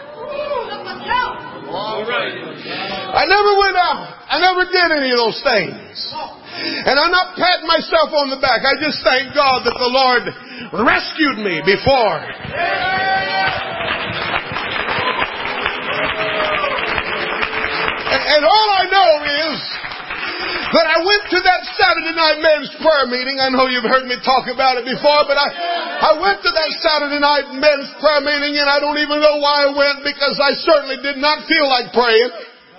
I never went out. I never did any of those things. And I'm not patting myself on the back. I just thank God that the Lord rescued me before. And all I know is that I went to that Saturday night men's prayer meeting. I know you've heard me talk about it before, but I went to that Saturday night men's prayer meeting, and I don't even know why I went, because I certainly did not feel like praying.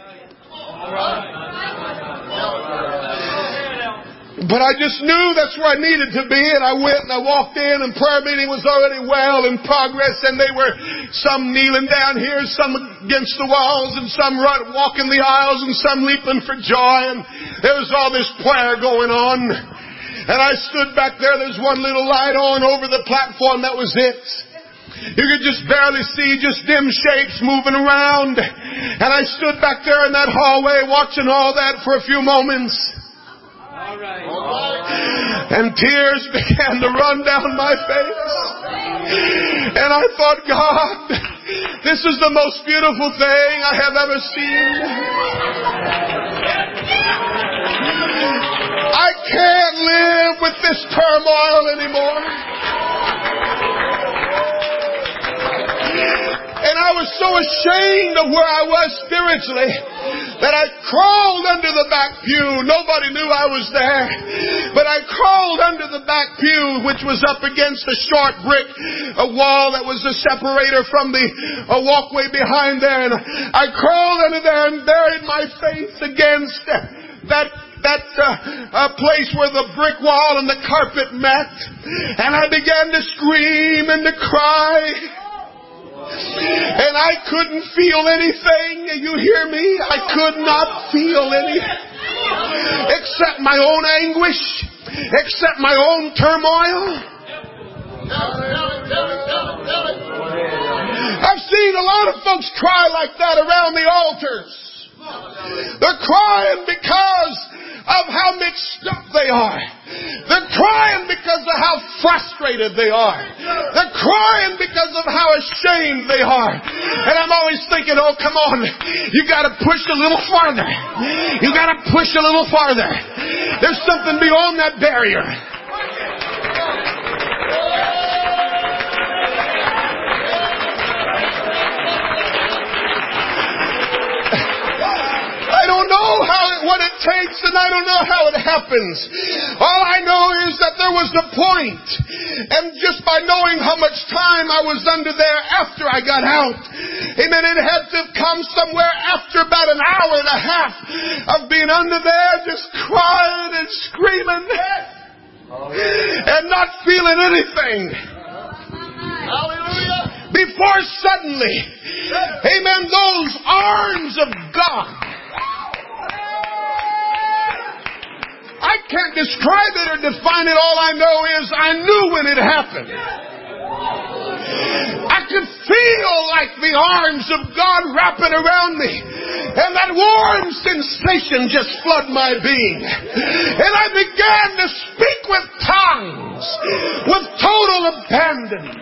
But I just knew that's where I needed to be, and I went and I walked in, and prayer meeting was already well in progress, and they were some kneeling down here, some against the walls, and some walking the aisles, and some leaping for joy, and there was all this prayer going on. And I stood back there, there's one little light on over the platform, that was it. You could just barely see just dim shapes moving around. And I stood back there in that hallway watching all that for a few moments. And tears began to run down my face. And I thought, God, this is the most beautiful thing I have ever seen. I can't live with this turmoil anymore. And I was so ashamed of where I was spiritually that I crawled under the back pew. Nobody knew I was there. But I crawled under the back pew, which was up against a short brick, a wall that was a separator from a walkway behind there. And I crawled under there and buried my face against that place where the brick wall and the carpet met. And I began to scream and to cry. And I couldn't feel anything. You hear me? I could not feel anything except my own anguish, except my own turmoil. I've seen seen a lot of folks cry like that around the altars. They're crying because of how mixed up they are. They're crying because of how frustrated they are. They're crying because of how ashamed they are. And I'm always thinking, oh, come on. You got to push a little farther. You got to push a little farther. There's something beyond that barrier. I don't know what it takes, and I don't know how it happens. All I know is that there was a point, and just by knowing how much time I was under there after I got out, amen, it had to come somewhere after about an hour and a half of being under there, just crying and screaming and not feeling anything. Hallelujah. Before suddenly, amen, those arms of God, I can't describe it or define it. All I know is I knew when it happened. I could feel like the arms of God wrapping around me. And that warm sensation just flooded my being. And I began to speak with tongues, with total abandon.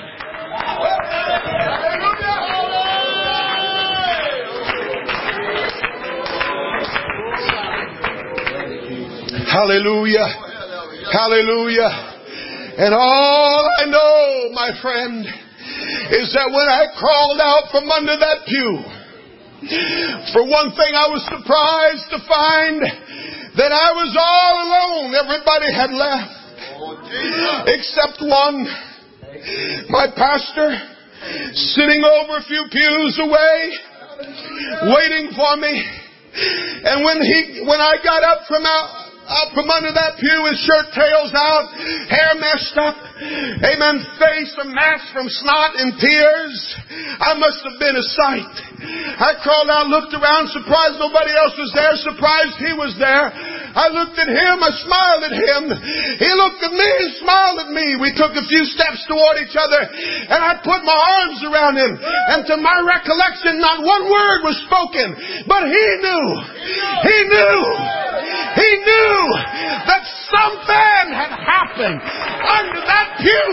Hallelujah. Hallelujah. And all I know, my friend, is that when I crawled out from under that pew, for one thing I was surprised to find that I was all alone. Everybody had left except one. My pastor, sitting over a few pews away, waiting for me. And when I got up from under that pew, his shirt tails out, hair messed up, amen, face a mess from snot and tears. I must have been a sight. I crawled out, looked around, surprised nobody else was there, surprised he was there. I looked at him, I smiled at him. He looked at me and smiled at me. We took a few steps toward each other, and I put my arms around him. And to my recollection, not one word was spoken, but he knew. He knew. He knew that something had happened under that pew.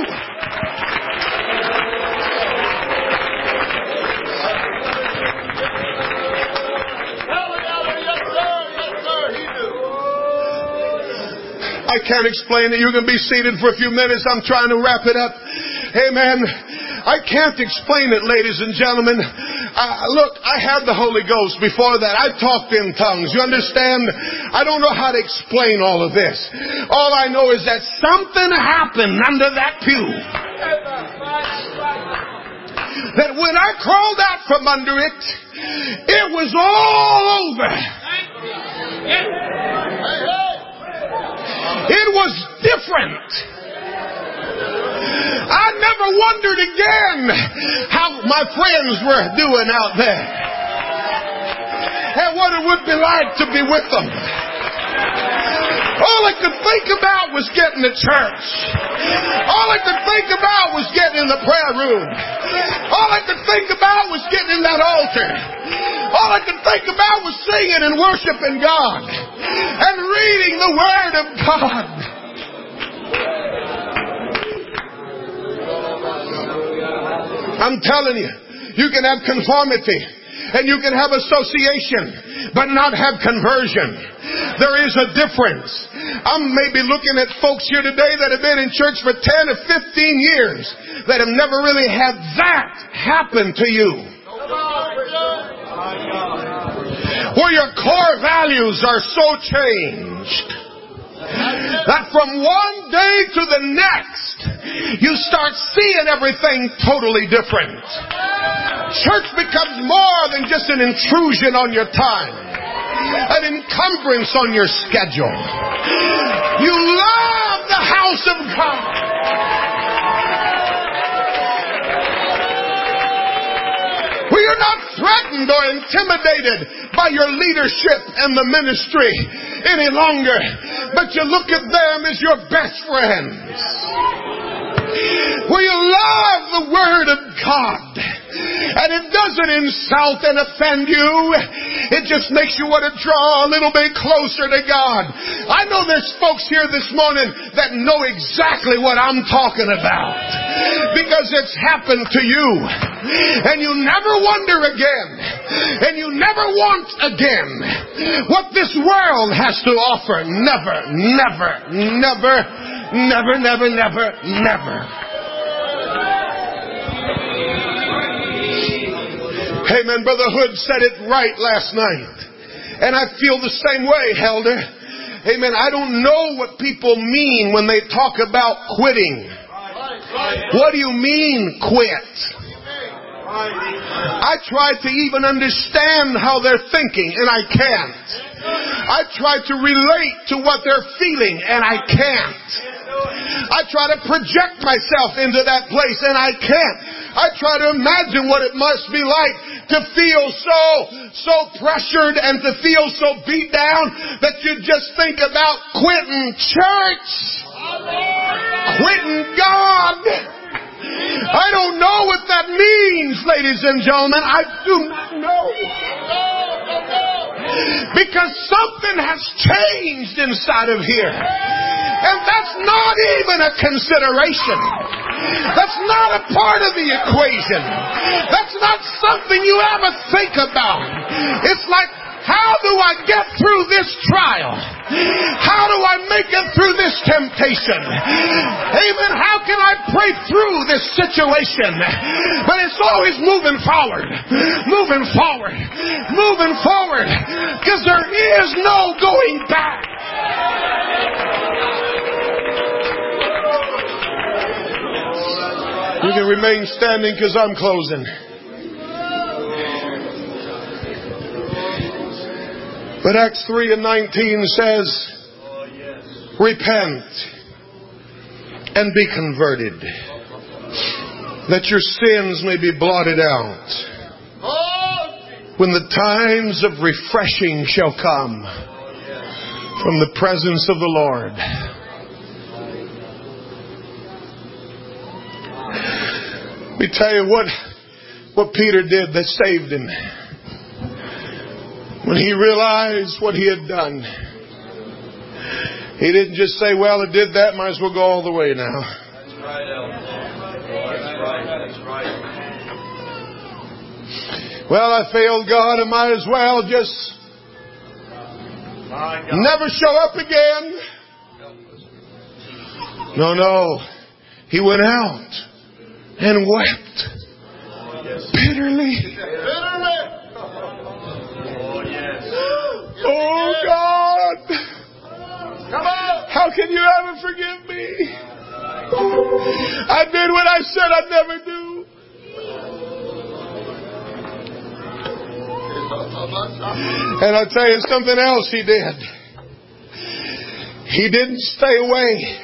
I can't explain it. You can be seated for a few minutes. I'm trying to wrap it up. Amen. I can't explain it, ladies and gentlemen. Look, I had the Holy Ghost before that. I talked in tongues. You understand? I don't know how to explain all of this. All I know is that something happened under that pew. That when I crawled out from under it, it was all over. It was different. I never wondered again how my friends were doing out there and what it would be like to be with them. All I could think about was getting to church. All I could think about was getting in the prayer room. All I could think about was getting in that altar. All I could think about was singing and worshiping God and reading the Word of God. I'm telling you, you can have conformity and you can have association, but not have conversion. There is a difference. I'm maybe looking at folks here today that have been in church for 10 or 15 years that have never really had that happen to you. Where your core values are so changed that from one day to the next, you start seeing everything totally different. Church becomes more than just an intrusion on your time, an encumbrance on your schedule. You love the house of God. Where you're not threatened or intimidated by your leadership and the ministry any longer, but you look at them as your best friends. Where you love the Word of God And it doesn't insult and offend you. It just makes you want to draw a little bit closer to God. I know there's folks here this morning that know exactly what I'm talking about, because it's happened to you. And you never wonder again, and you never want again what this world has to offer. Never, never, never, never, never, never, never. Amen. Brother Hood said it right last night. And I feel the same way, Elder. Amen. I don't know what people mean when they talk about quitting. What do you mean, quit? I try to even understand how they're thinking, and I can't. I try to relate to what they're feeling, and I can't. I try to project myself into that place, and I can't. I try to imagine what it must be like to feel so pressured and to feel so beat down that you just think about quitting church, quitting God. I don't know what that means, ladies and gentlemen. I do not know. Because something has changed inside of here. And that's not even a consideration. That's not a part of the equation. That's not something you ever think about. It's like, how do I get through this trial? How do I make it through this temptation? Amen. How can I pray through this situation? But it's always moving forward. Moving forward. Moving forward. Because there is no going back. You can remain standing because I'm closing. But Acts 3:19 says, repent and be converted, that your sins may be blotted out, when the times of refreshing shall come from the presence of the Lord. Let me tell you what Peter did that saved him. When he realized what he had done, he didn't just say, well, it did that, might as well go all the way now. That's right, Elder. That's right. Well, I failed God, I might as well just never show up again. No. He went out and wept bitterly. Oh God! Come on! How can you ever forgive me? I did what I said I'd never do. And I'll tell you something else he did. He didn't stay away.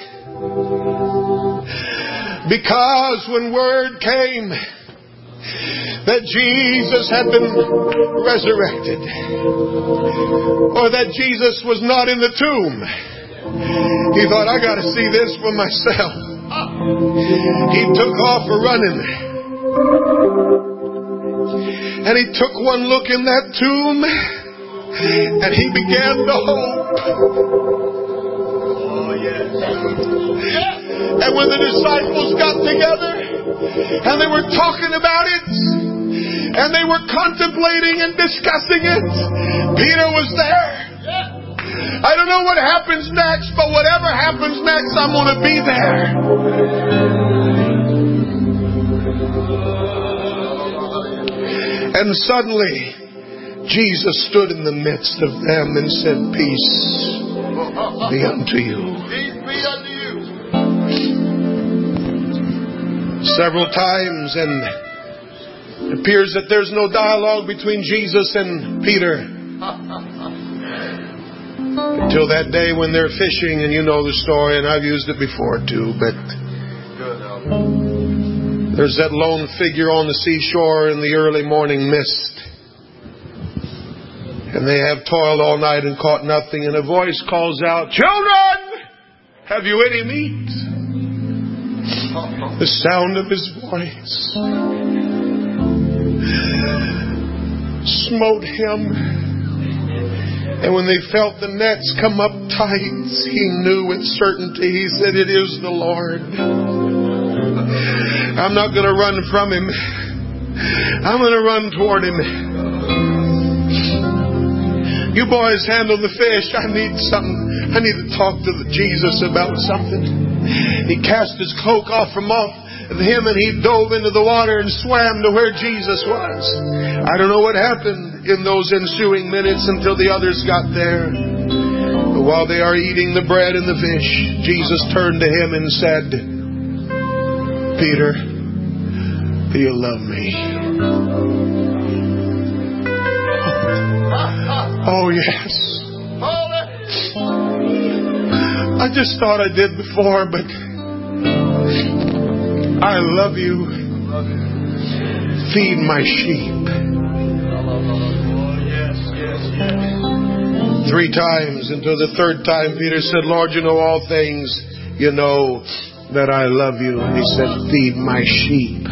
Because when word came that Jesus had been resurrected, or that Jesus was not in the tomb, he thought, I got to see this for myself. He took off running, and he took one look in that tomb, and he began to hope. And when the disciples got together and they were talking about it, and they were contemplating and discussing it, Peter was there. I don't know what happens next, but whatever happens next, I'm going to be there. And suddenly, Jesus stood in the midst of them and said, peace be unto you. Peace be unto you. Several times, and it appears that there's no dialogue between Jesus and Peter until that day when they're fishing, and you know the story, and I've used it before too, but there's that lone figure on the seashore in the early morning mist, and they have toiled all night and caught nothing, and a voice calls out, children, have you any meat? The sound of his voice. smote him. And when they felt the nets come up tight, he knew with certainty. He said, "It is the Lord." I'm not going to run from him. I'm going to run toward him. You boys handle the fish. I need something. I need to talk to Jesus about something. He cast his cloak off from off of him and he dove into the water and swam to where Jesus was. I don't know what happened in those ensuing minutes until the others got there. But while they are eating the bread and the fish, Jesus turned to him and said, "Peter, do you love me?" Oh, yes. I just thought I did before, but I love you. Feed my sheep. 3 times, until the 3rd time Peter said, "Lord, you know all things. You know that I love you." And he said, "Feed my sheep."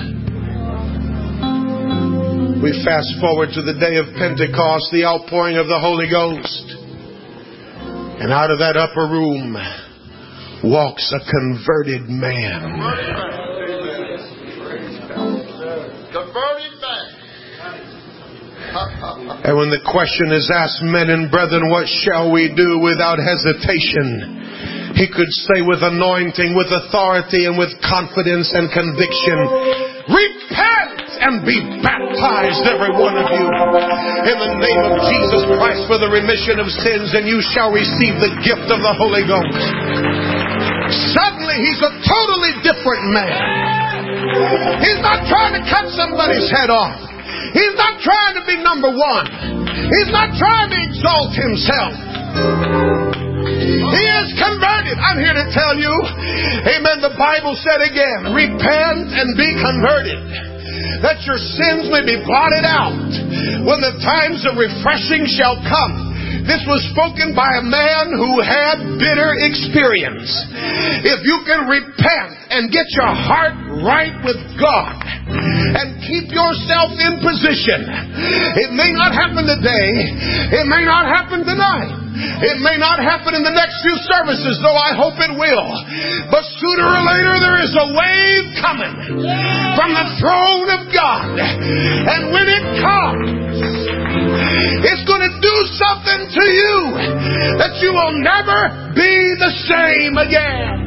We fast forward to the day of Pentecost, the outpouring of the Holy Ghost. And out of that upper room walks a converted man. Converted man. And when the question is asked, "Men and brethren, what shall we do?" without hesitation, he could say with anointing, with authority, and with confidence and conviction, "Repent and be baptized, every one of you, in the name of Jesus Christ for the remission of sins, and you shall receive the gift of the Holy Ghost." Suddenly, he's a totally different man. He's not trying to cut somebody's head off. He's not trying to be number one. He's not trying to exalt himself. He is converted. I'm here to tell you, amen, the Bible said again, "Repent and be converted, that your sins may be blotted out when the times of refreshing shall come." This was spoken by a man who had bitter experience. If you can repent and get your heart right with God and keep yourself in position, it may not happen today, it may not happen tonight, it may not happen in the next few services, though I hope it will. But sooner or later there is a wave coming from the throne of God. And when it comes, it's going to do something to you that you will never be the same again.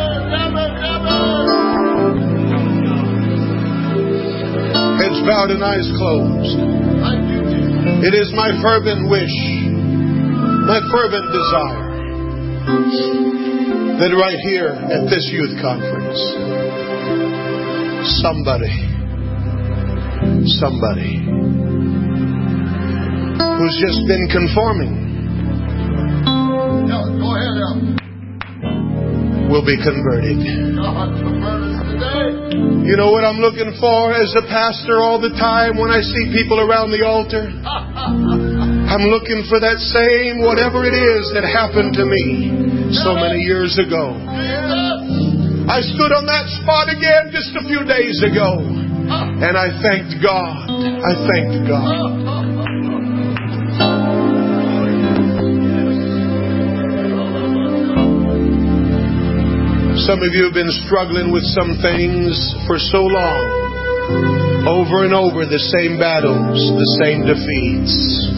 Heads bowed and eyes closed. It is my fervent wish, my fervent desire, that right here at this youth conference, somebody who's just been conforming will be converted. You know what I'm looking for as a pastor all the time when I see people around the altar? I'm looking for that same whatever it is that happened to me so many years ago. I stood on that spot again just a few days ago, and I thanked God. I thanked God. Some of you have been struggling with some things for so long. Over and over, the same battles, the same defeats.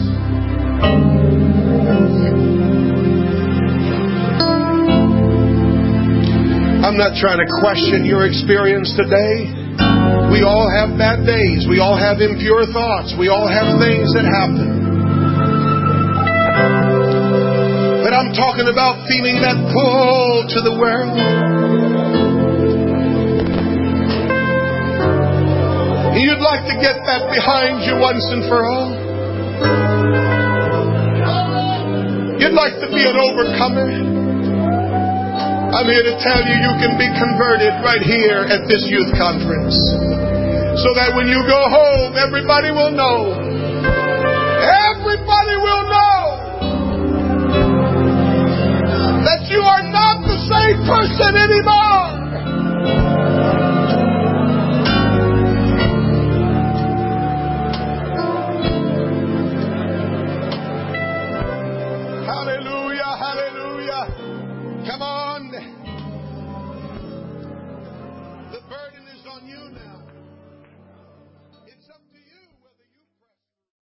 I'm not trying to question your experience today. We all have bad days. We all have impure thoughts. We all have things that happen. But I'm talking about feeling that pull to the world. You'd like to get that behind you once and for all. You'd like to be an overcomer. I'm here to tell you, you can be converted right here at this youth conference. So that when you go home, everybody will know. Everybody will know that you are not the same person anymore. Come on. The burden is on you now.